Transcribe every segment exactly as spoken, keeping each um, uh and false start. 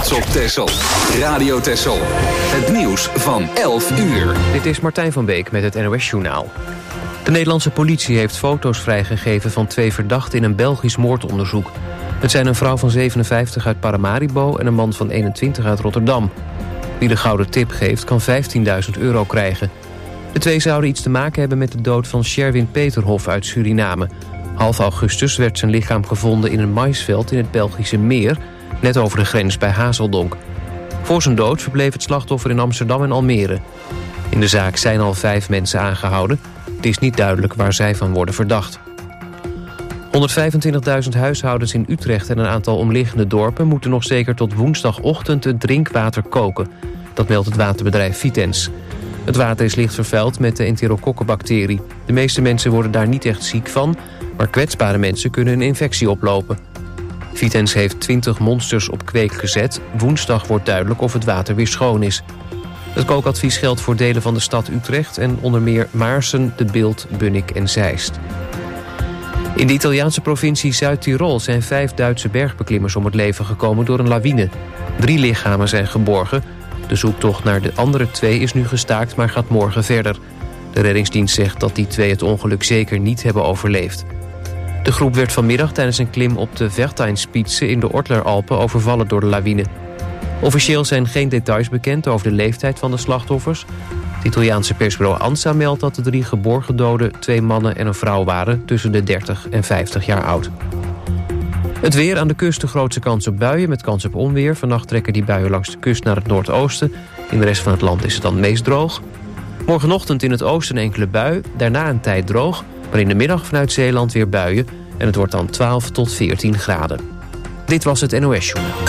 trots op Texel. Radio Texel. Het nieuws van elf uur. Dit is Martijn van Beek met het N O S-journaal. De Nederlandse politie heeft foto's vrijgegeven van twee verdachten in een Belgisch moordonderzoek. Het zijn een vrouw van zevenenvijftig uit Paramaribo en een man van eenentwintig uit Rotterdam. Wie de gouden tip geeft kan vijftienduizend euro krijgen. De twee zouden iets te maken hebben met de dood van Sherwin Peterhof uit Suriname. Half augustus werd zijn lichaam gevonden in een maïsveld in het Belgische Meer, net over de grens bij Hazeldonk. Voor zijn dood verbleef het slachtoffer in Amsterdam en Almere. In de zaak zijn al vijf mensen aangehouden. Het is niet duidelijk waar zij van worden verdacht. honderdvijfentwintigduizend huishoudens in Utrecht en een aantal omliggende dorpen moeten nog zeker tot woensdagochtend het drinkwater koken. Dat meldt het waterbedrijf Vitens. Het water is licht vervuild met de enterokokkenbacterie. De meeste mensen worden daar niet echt ziek van, maar kwetsbare mensen kunnen een infectie oplopen. Vitens heeft twintig monsters op kweek gezet. Woensdag wordt duidelijk of het water weer schoon is. Het kookadvies geldt voor delen van de stad Utrecht en onder meer Maarsen, De Bilt, Bunnik en Zeist. In de Italiaanse provincie Zuid-Tirol zijn vijf Duitse bergbeklimmers om het leven gekomen door een lawine. Drie lichamen zijn geborgen. De zoektocht naar de andere twee is nu gestaakt, maar gaat morgen verder. De reddingsdienst zegt dat die twee het ongeluk zeker niet hebben overleefd. De groep werd vanmiddag tijdens een klim op de Vertijnspitze in de Ortler-Alpen overvallen door de lawine. Officieel zijn geen details bekend over de leeftijd van de slachtoffers. Het Italiaanse persbureau ANSA meldt dat de drie geborgen doden twee mannen en een vrouw waren tussen de dertig en vijftig jaar oud. Het weer: aan de kust de grootste kans op buien met kans op onweer. Vannacht trekken die buien langs de kust naar het noordoosten. In de rest van het land is het dan meest droog. Morgenochtend in het oosten een enkele bui, daarna een tijd droog, maar in de middag vanuit Zeeland weer buien en het wordt dan twaalf tot veertien graden. Dit was het N O S-journaal.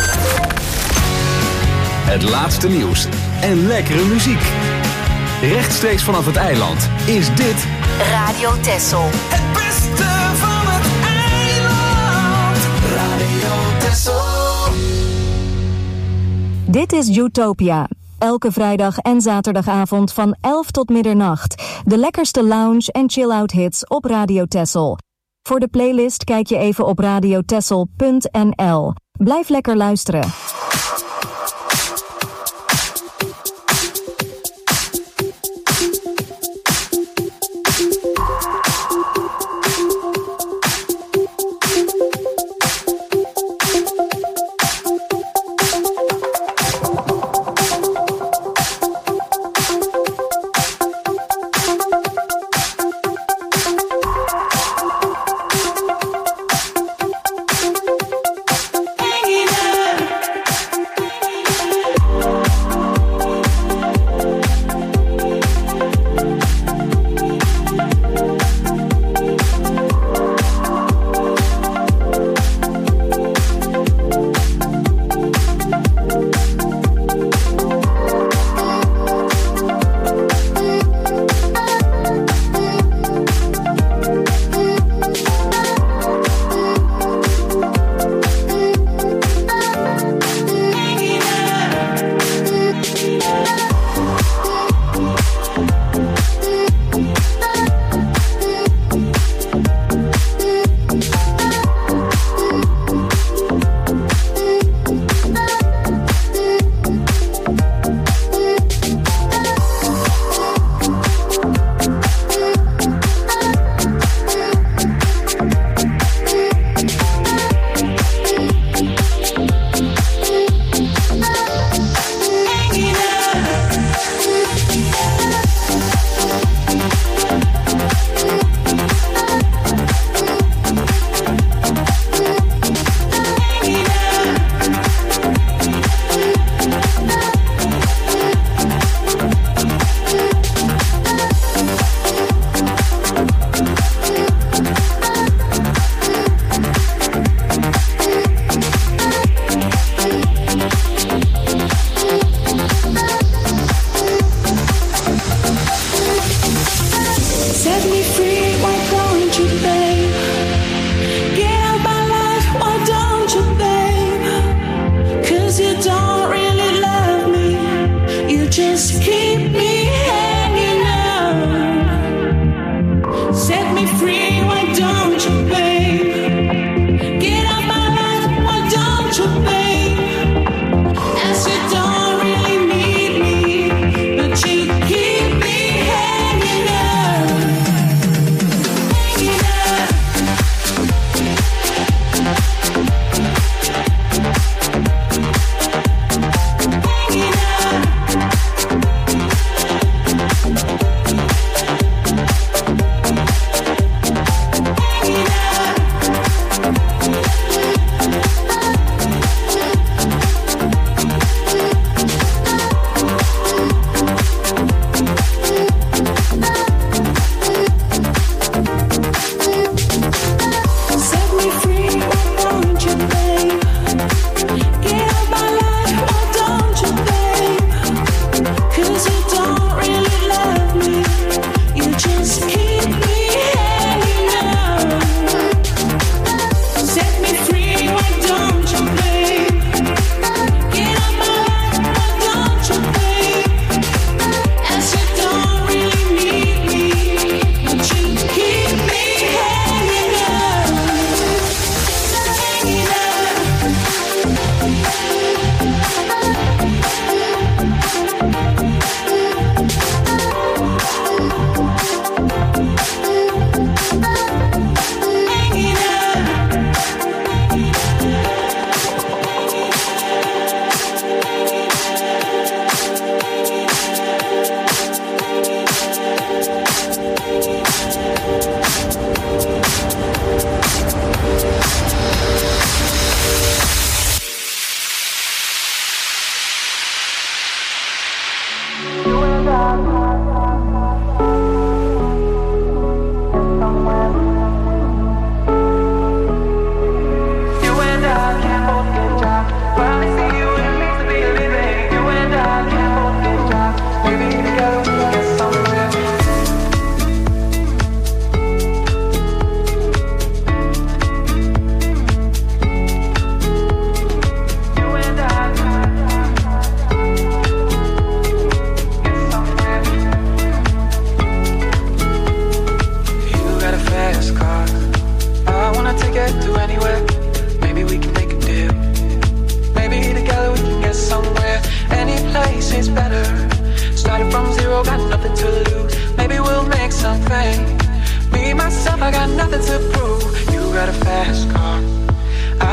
Het laatste nieuws en lekkere muziek. Rechtstreeks vanaf het eiland is dit Radio Texel. Het beste van het eiland. Radio Texel. Dit is Utopia. Elke vrijdag en zaterdagavond van elf tot middernacht. De lekkerste lounge en chill-out hits op Radio Texel. Voor de playlist kijk je even op radiotexel punt n l. Blijf lekker luisteren.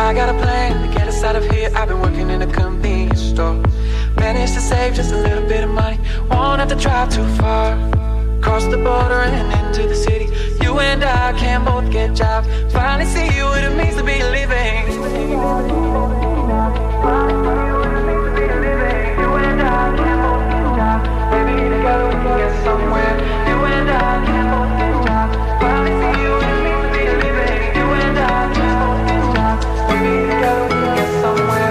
I got a plan to get us out of here. I've been working in a convenience store. Managed to save just a little bit of money. Won't have to drive too far. Cross the border and into the city. You and I can both get jobs. Finally see what it means to be living. You and I can both get jobs. Maybe together we can get somewhere. You and I can both get jobs. Finally see what it means to be living. You and I can both get jobs. Maybe together we can get somewhere.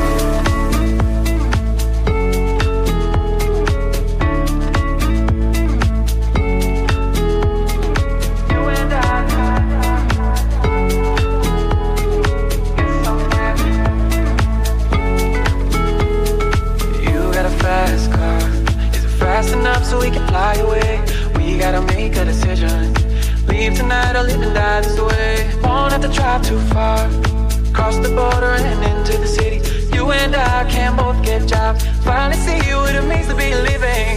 Enough so we can fly away. We gotta make a decision. Leave tonight or live and die this way. Won't have to drive too far. Cross the border and into the city. You and I can both get jobs. Finally see what it means to be living.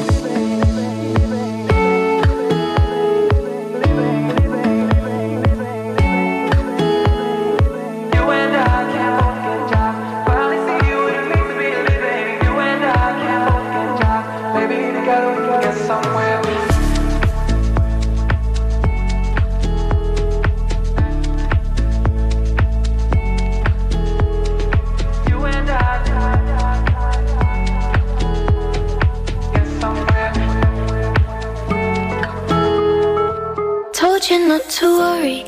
You not to worry,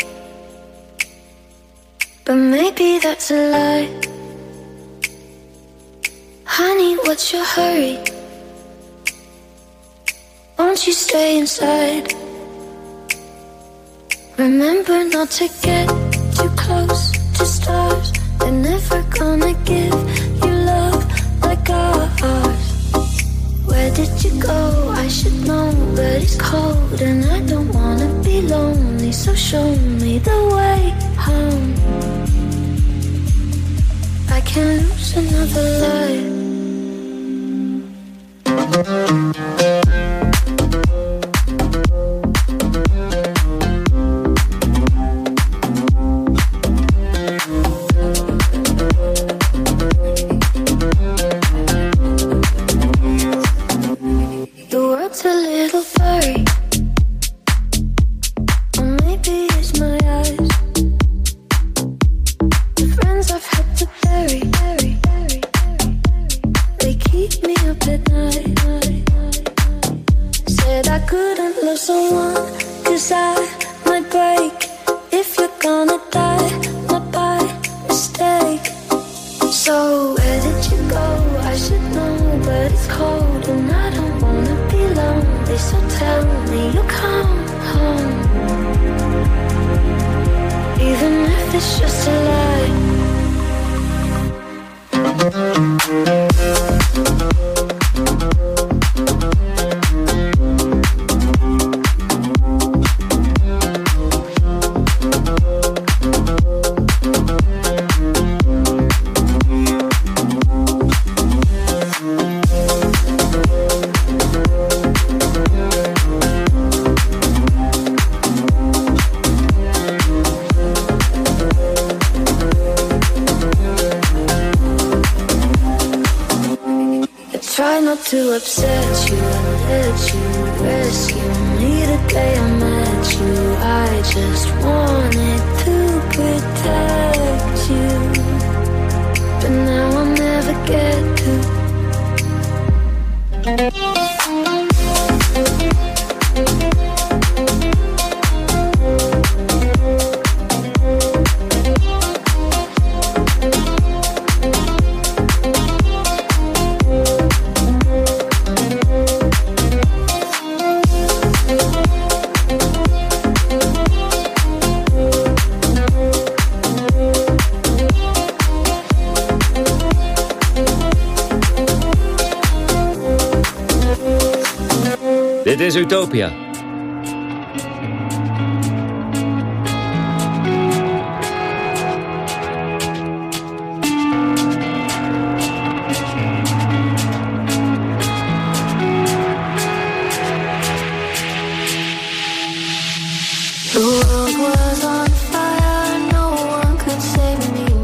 but maybe that's a lie. Honey, what's your hurry? Won't you stay inside? Remember not to get too close to stars. They're never gonna give you love like ours. Where did you go? I should know, but it's cold and I don't wanna be lonely. So show me the way home. I can't lose another life. To upset you and let you rescue me the day I met you. I just wanted to protect you, but now I'll never get to. Dit is Utopia. The world was on fire, no one could save me.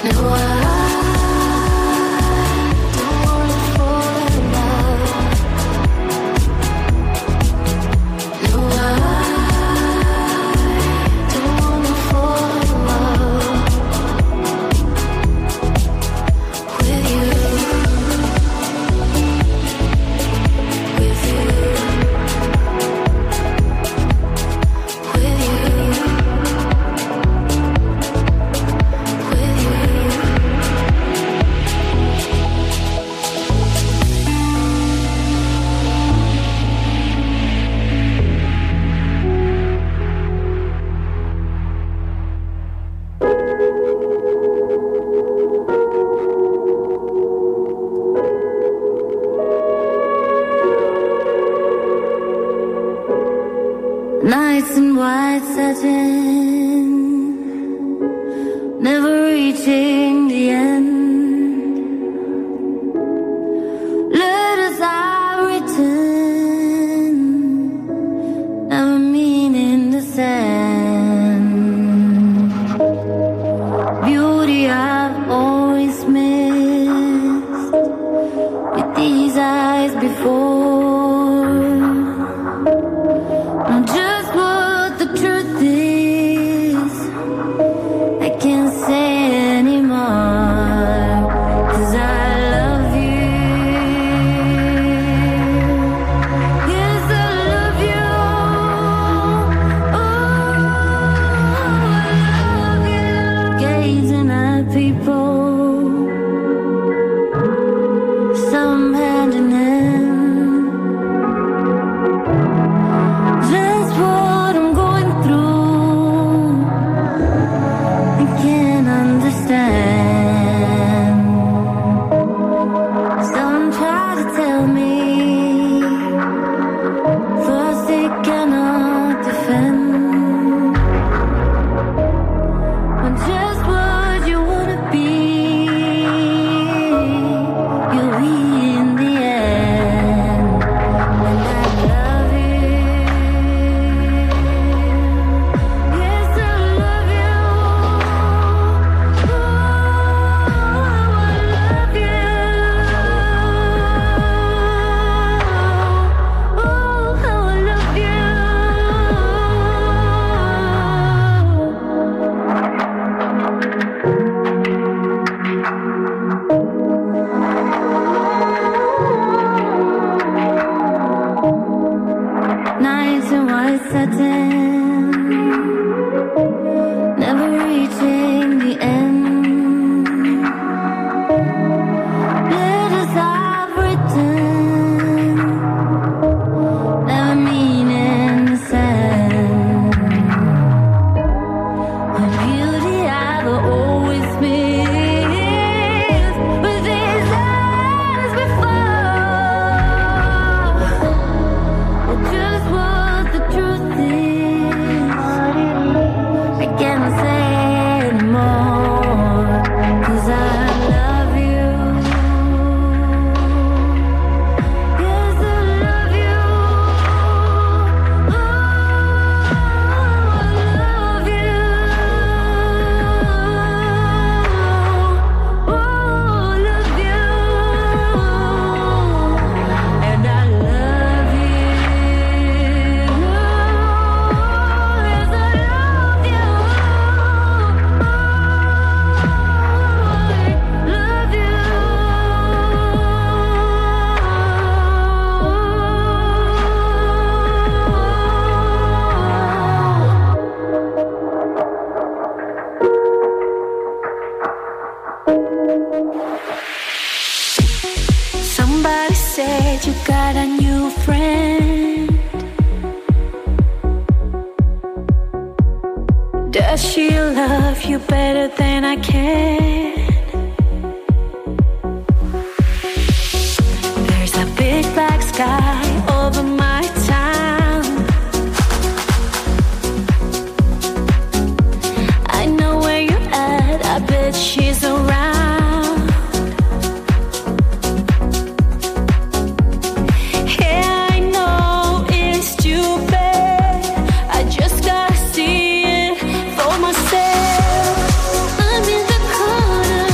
Nights in white satin, never reaching the end. Letters I've written, never meaning to send. Beauty I've always missed with these eyes before. Just what the truth is, I can't say anymore, 'cause I love you. Yes, I love you. Oh, I love you. Gazing at people, some hand in hand. Does she love you better than I can? There's a big black sky over my town. I know where you're at, I bet she's around. Yeah, I know it's too bad, I just gotta see it for myself. I'm in the corner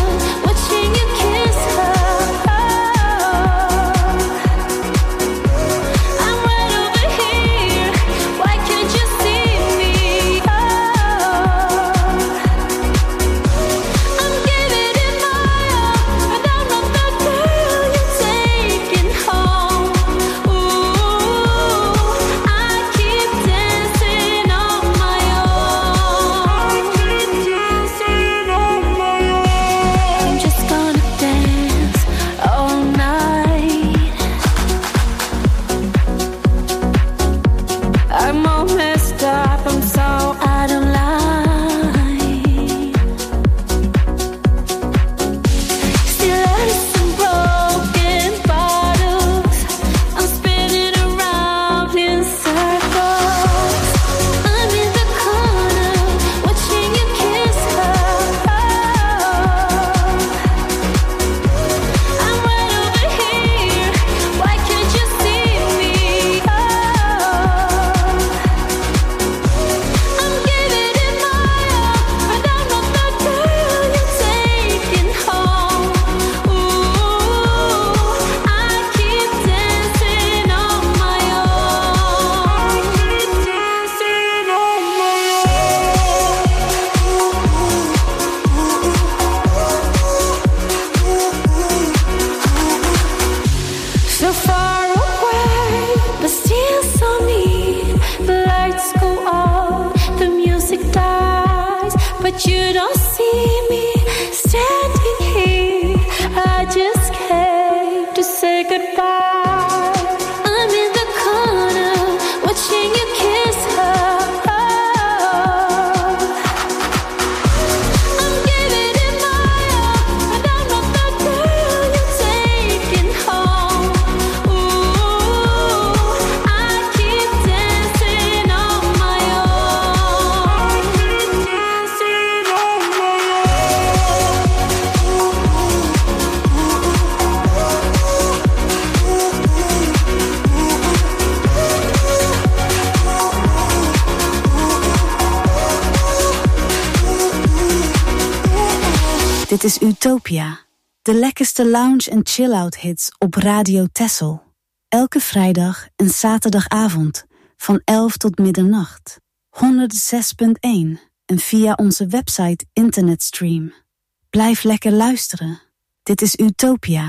Dit is Utopia, de lekkerste lounge- en chill-out hits op Radio Texel. Elke vrijdag en zaterdagavond van elf tot middernacht. honderdzes punt één en via onze website internetstream. Blijf lekker luisteren. Dit is Utopia.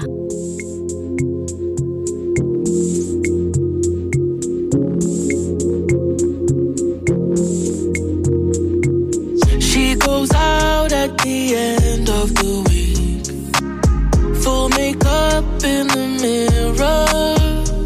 She goes out at the end of the week, full makeup in the mirror,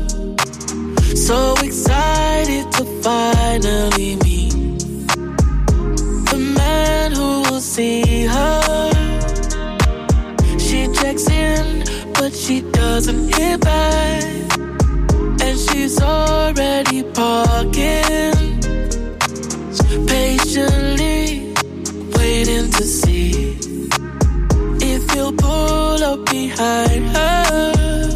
so excited to finally meet the man who will see her. She checks in, but she doesn't hear back, and she's already parking, patiently waiting to see if you'll pull up behind her.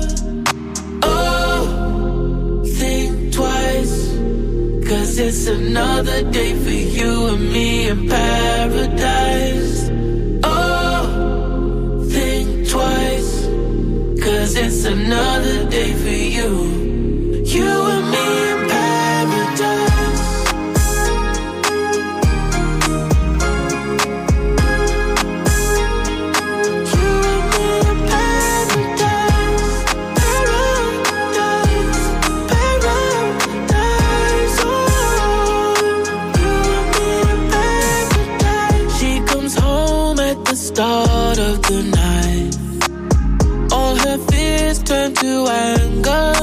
Oh, think twice, 'cause it's another day for you and me in paradise. Oh, think twice, 'cause it's another day for you, you and me in paradise. Start of the night, all her fears turn to anger.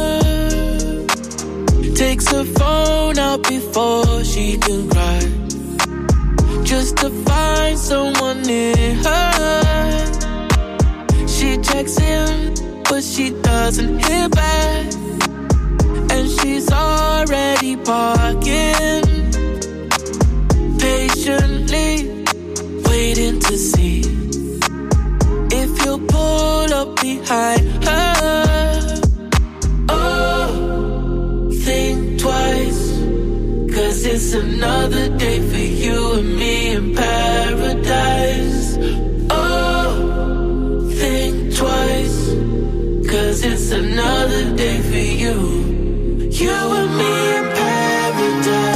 Takes her phone out before she can cry, just to find someone near her. She checks in, but she doesn't hear back, and she's already parking, patiently waiting to see if you'll pull up behind her. Oh, think twice, 'cause it's another day for you and me in paradise. Oh, think twice, 'cause it's another day for you, you and me in paradise.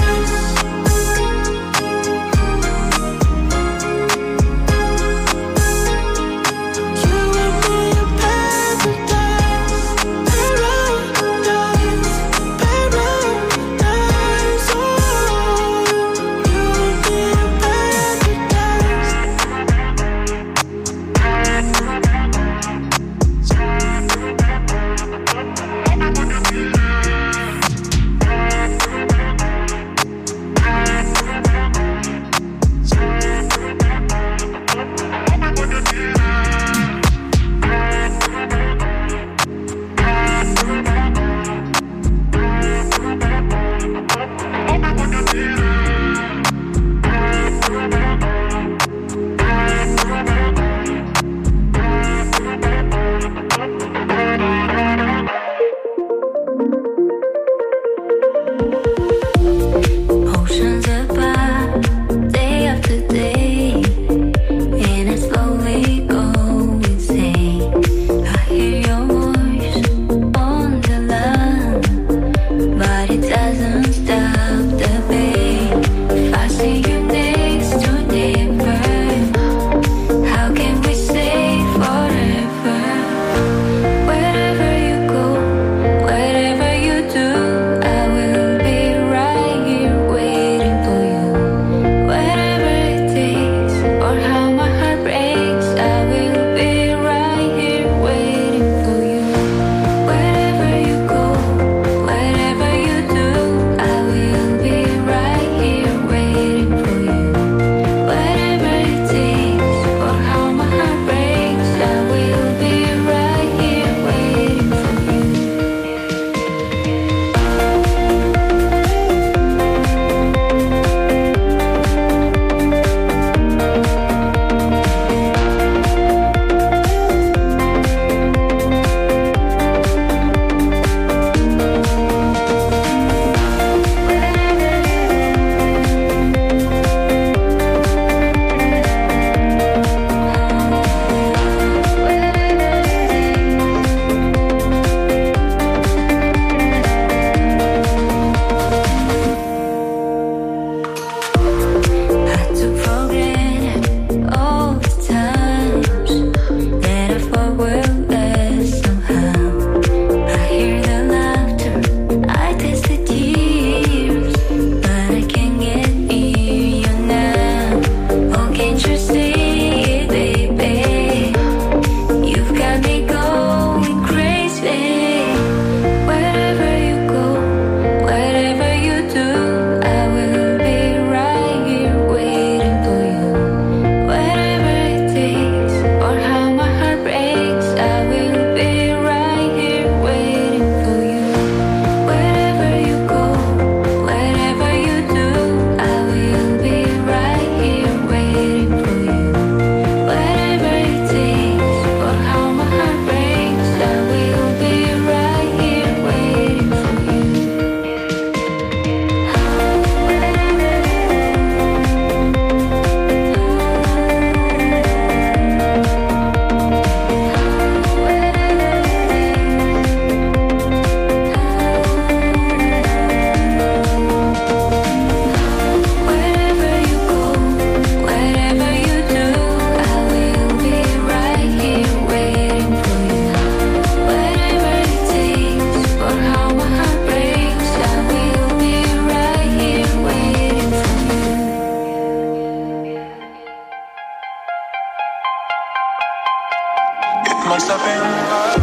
must have been love.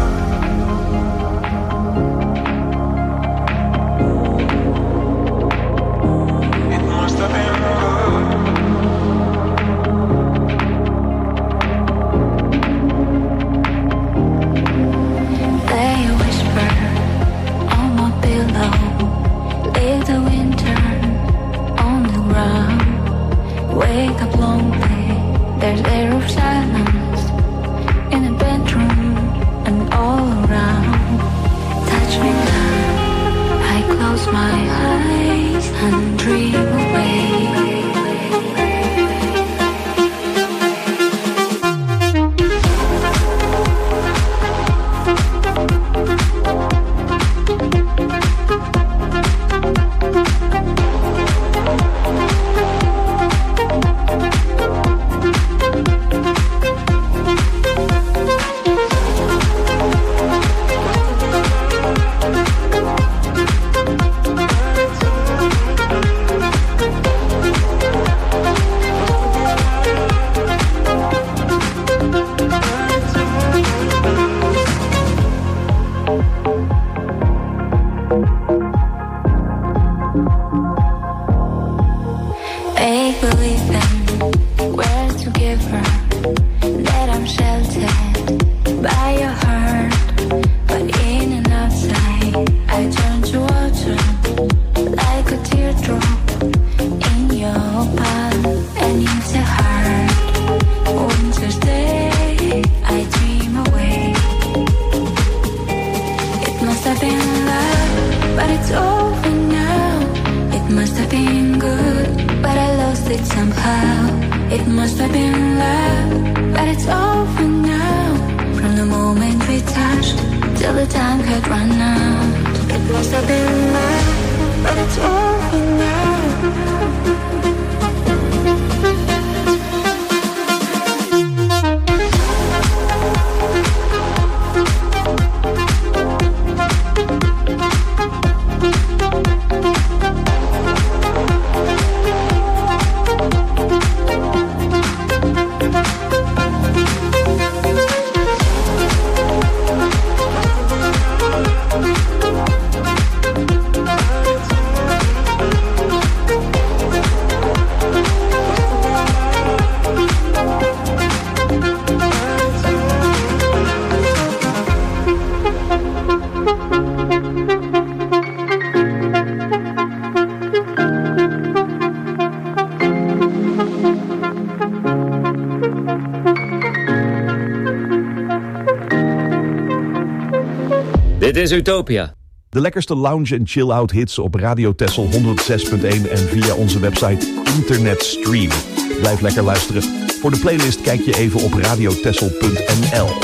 It must have been love. They whisper on my pillow, leave the winter on the ground. Wake up lonely, there's air of silence in the bedroom and all around. Touch me now, I close my eyes and dream away. Make believing we're together, that I'm sheltered by your heart. But in and outside, I turn to water like a teardrop in your palm. And it's a hard winter's day, I dream away. It must have been love, but it's over now. It must have been good, but I lost it somehow. It must have been love, but it's over now. From the moment we touched till the time had run out. It must have been love, but it's over now. Dit is Utopia. De lekkerste lounge en chill-out hits op Radio Texel honderdzes punt één en via onze website Internetstream. Blijf lekker luisteren. Voor de playlist kijk je even op radiotexel punt n l.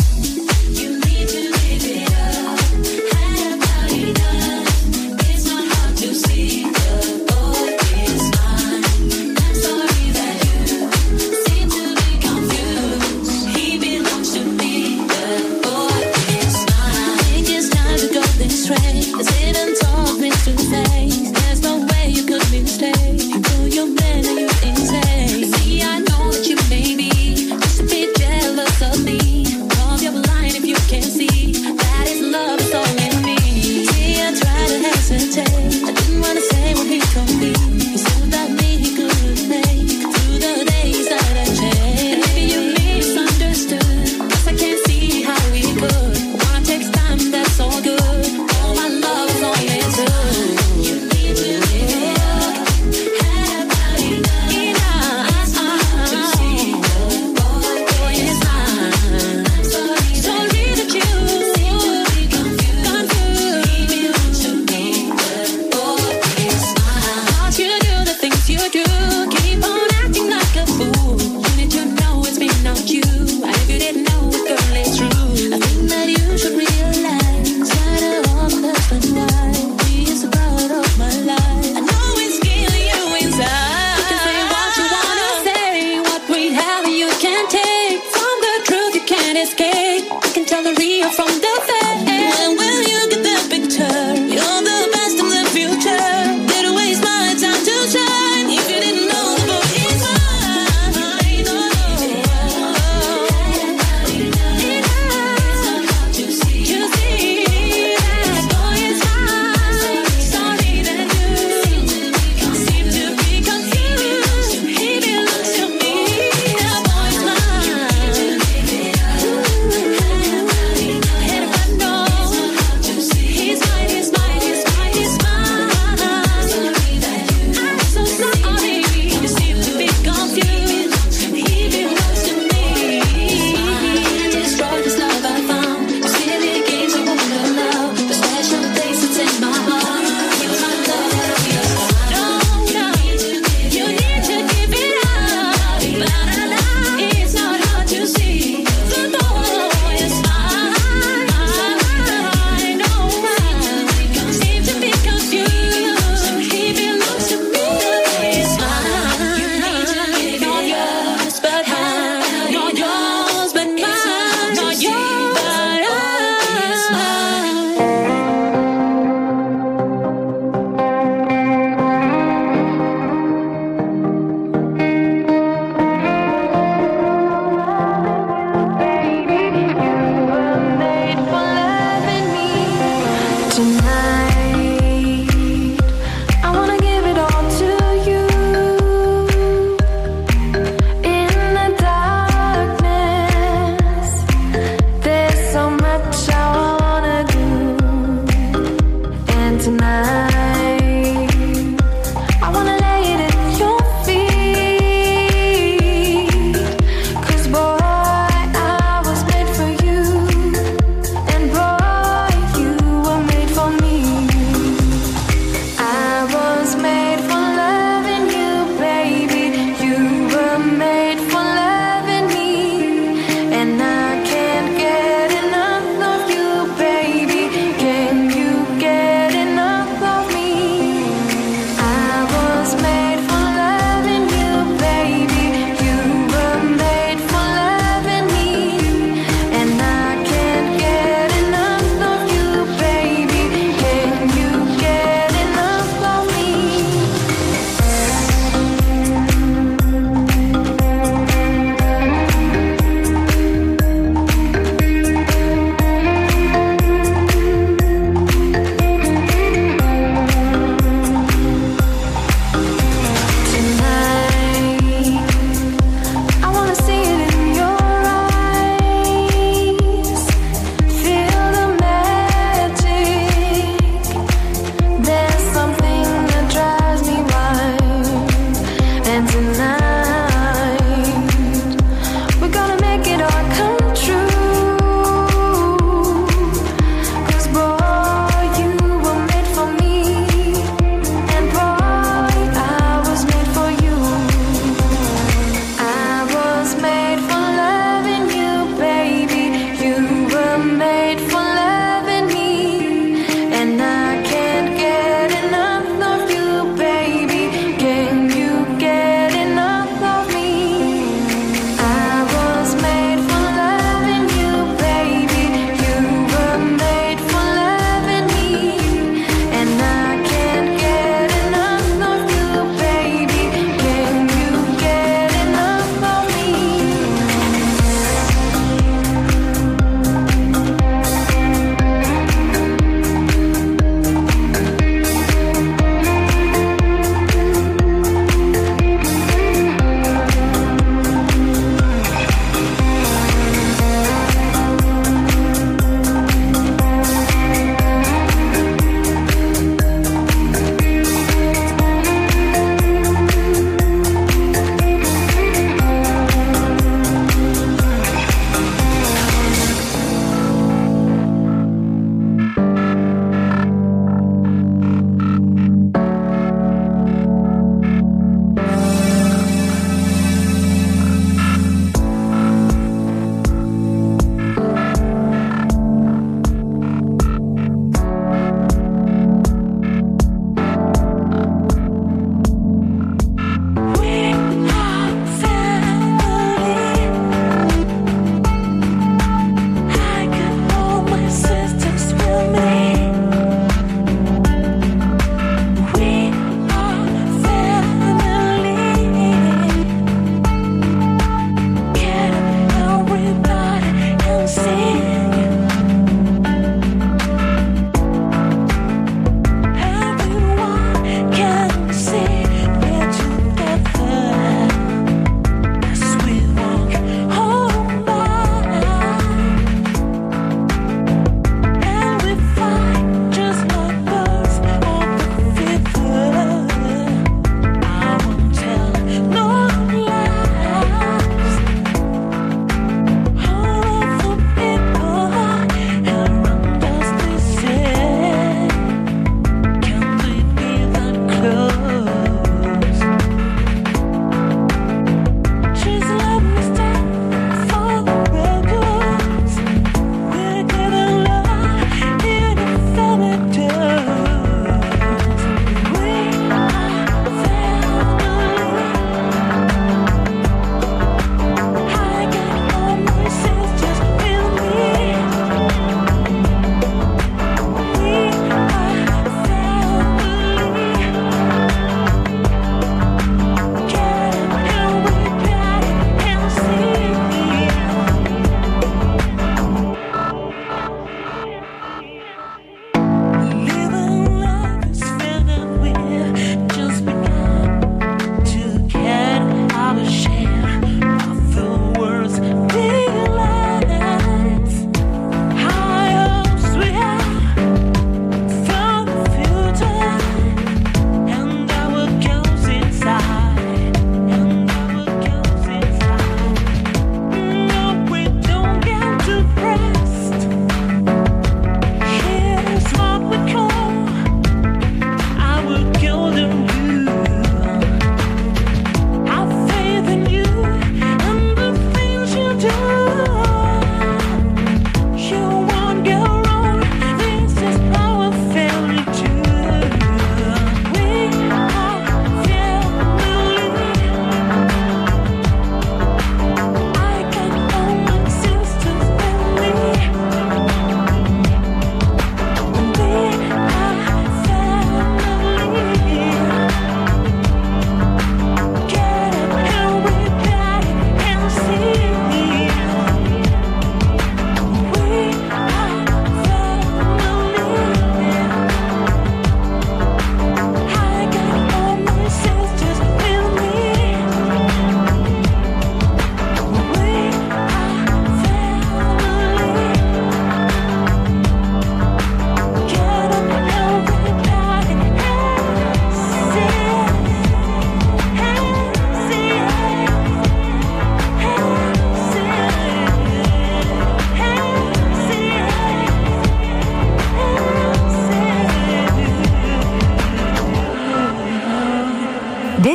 See, I know that you may be just a bit jealous of me.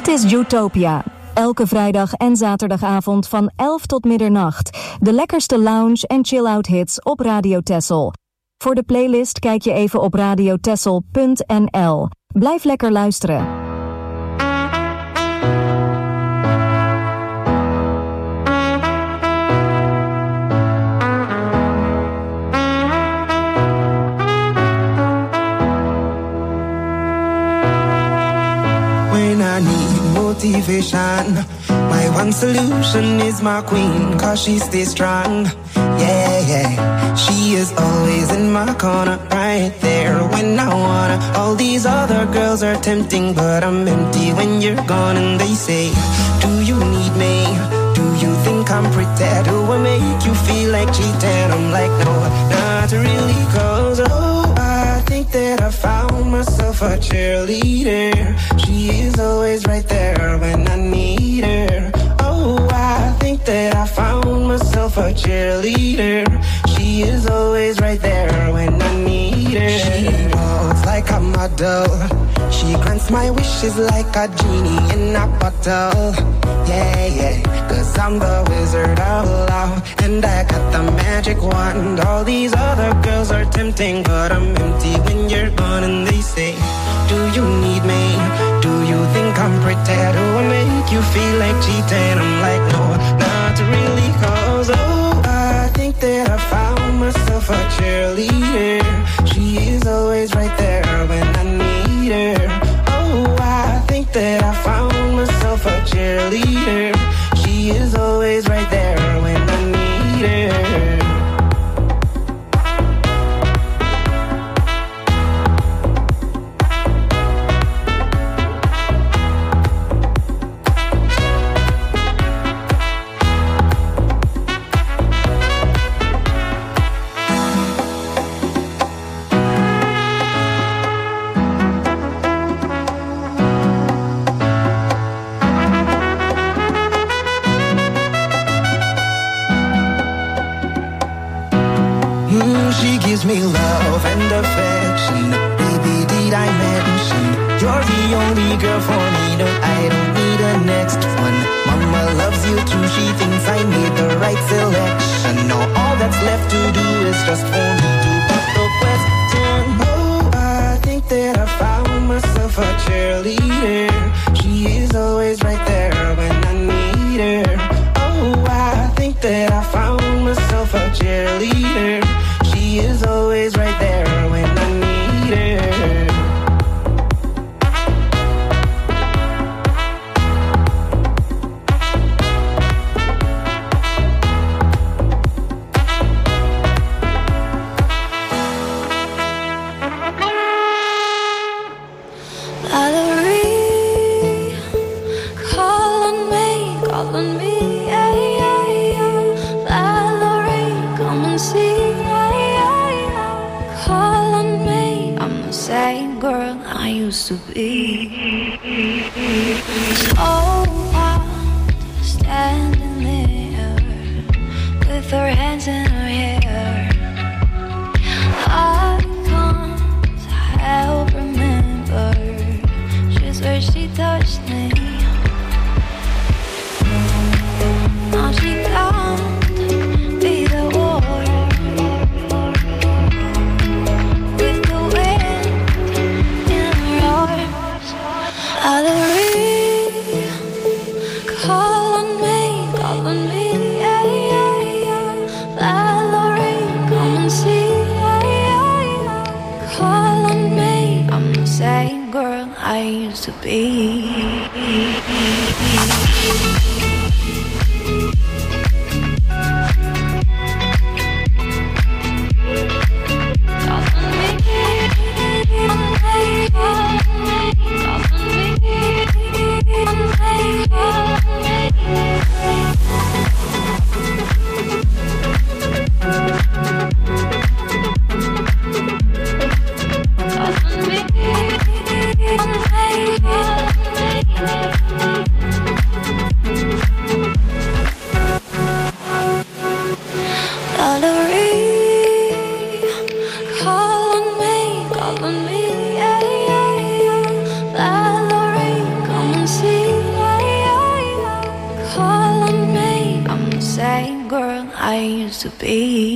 Dit is Utopia. Elke vrijdag en zaterdagavond van elf tot middernacht. De lekkerste lounge en chill-out hits op Radio Texel. Voor de playlist kijk je even op radiotexel punt n l. Blijf lekker luisteren. When I need motivation, my one solution is my queen, cause she stays strong. Yeah, yeah, she is always in my corner, right there when I wanna. All these other girls are tempting, but I'm empty when you're gone. And they say, do you need me? Do you think I'm pretty? Do I make you feel like cheating? I'm like, no, not really, cause oh, I think that I found myself a cheerleader. She is always right there when I need her. Oh, I think that I found myself a cheerleader. She is always right there when I need her. She walks like a model. She grants my wishes like a genie in a bottle. Yeah, yeah, cause I'm the wizard of love, and I got the magic wand. All these other girls are tempting, but I'm empty when you're gone. And they say, do you need me? Do you think I'm pretty? Do I make you feel like cheating? I'm like, no, not really, cause oh, I think that I found myself a cheerleader. She is always right there when I need her. Oh, I think that I found myself a cheerleader. She is always right there when I need her. She gives me love and affection. Baby, did I mention you're the only girl for me? No, I don't need a next one. Mama loves you too. She thinks I made the right selection. Now all that's left to do is just for me to pop the question. Oh, I think that I found myself a cheerleader. She is always right there when I need her. Oh, I think that I found myself a cheerleader. She is always right there when I need her. Valerie, call on me, call on me, yeah, yeah, yeah. Valerie, come and see. Same girl I used to be. So wild, standing there with her hands in her hair. I can't help remember just where she touched me. Now she can't be the one. Valerie, call on me, call on me, yeah, yeah, yeah. Valerie, come and see, yeah, yeah, yeah. Call on me, I'm the same girl I used to be. to be.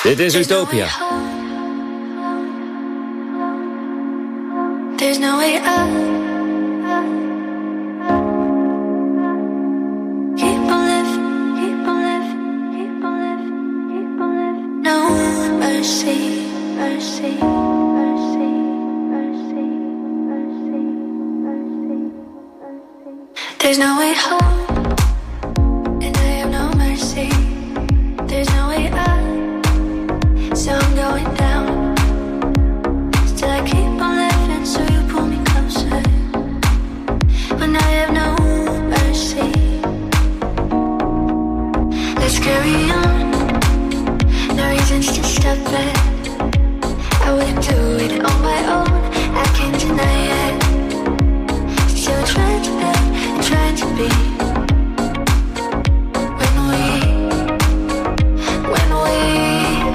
Dit is Utopia. There's no way out. Keep on living, keep on living, keep on living, keep on living. No mercy, mercy, mercy, mercy, mercy, mercy. There's no way home, and I have no mercy. There's no way out, so I'm going down. Still I keep on living, so you pull me closer. When I have no mercy, let's carry on. No reasons to step back. I wouldn't do it on my own. I can't deny it. Still trying to be, trying to be. When we, when we.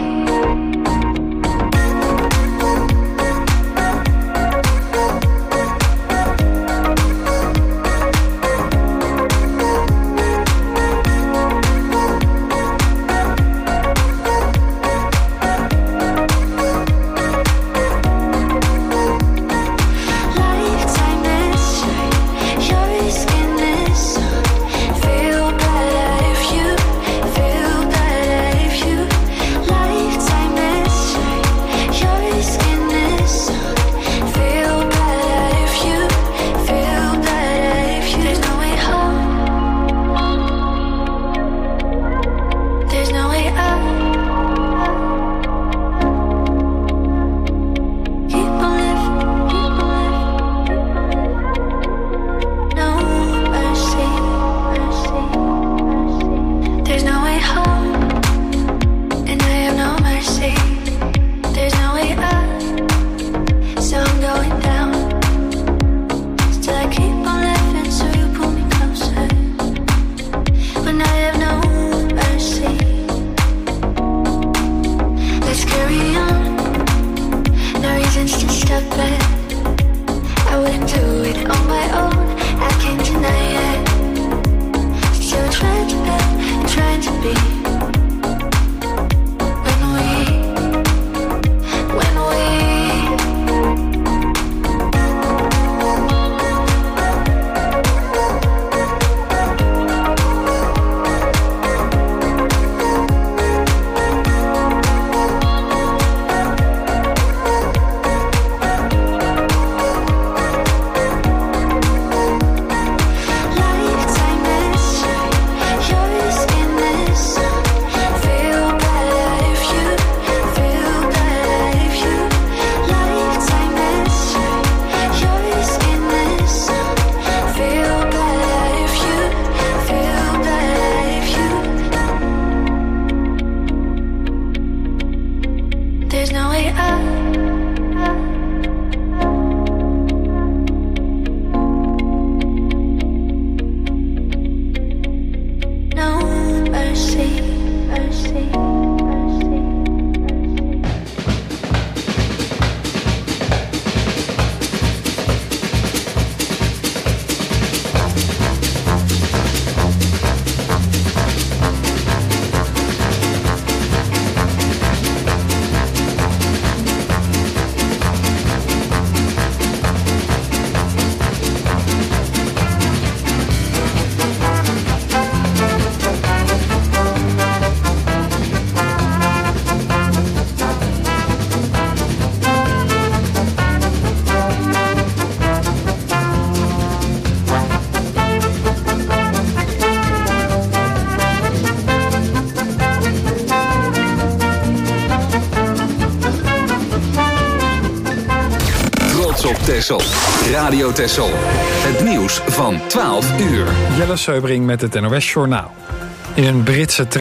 Texel. Radio Texel. Het nieuws van twaalf uur. Jelle Seubring met het N O S Journaal. In een Britse